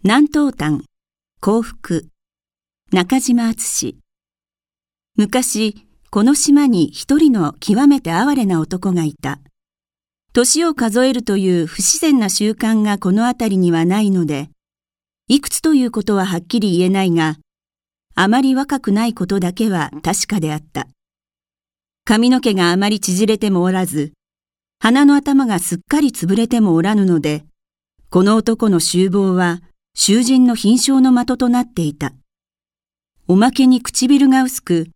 南東端、幸福、中島敦。昔、この島に一人の極めて哀れな男がいた。年を数えるという不自然な習慣がこの辺りにはないので、いくつということははっきり言えないが、あまり若くないことだけは確かであった。髪の毛があまり縮れてもおらず、鼻の頭がすっかり潰れてもおらぬので、この男の醜貌は囚人の瀕症の的となっていた。おまけに唇が薄く、